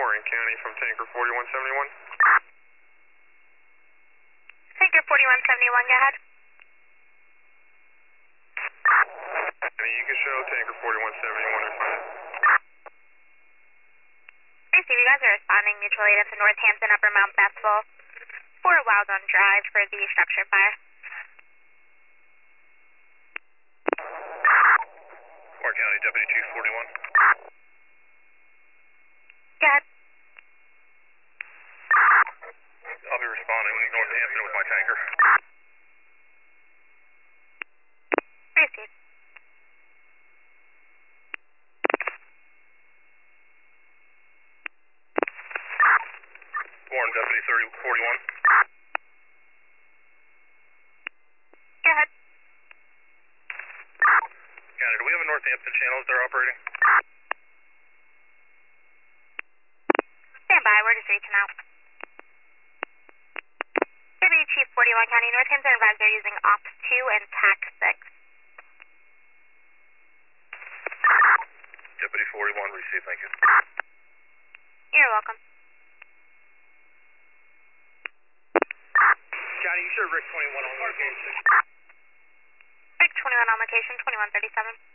Warren County from Tanker 4171. Tanker 4171, go ahead. You can show Tanker 4171 responded. Receive, you guys are responding mutually to Northampton Upper Mount Bethel for a Wild on Drive for the structure fire. Warren County Deputy Chief 41. Go ahead. I'll be responding when Northampton with my tanker. Receive. Warren Deputy 41. Go ahead. County, do we have a Northampton channel that they're operating? Stand by, we're just reaching out. Deputy Chief 41 County, Northampton advised they're using Ops 2 and TAC 6. Deputy 41, receive, thank you. You're welcome. County, you show Rick 21 on location. Rick 21 on location, 2137.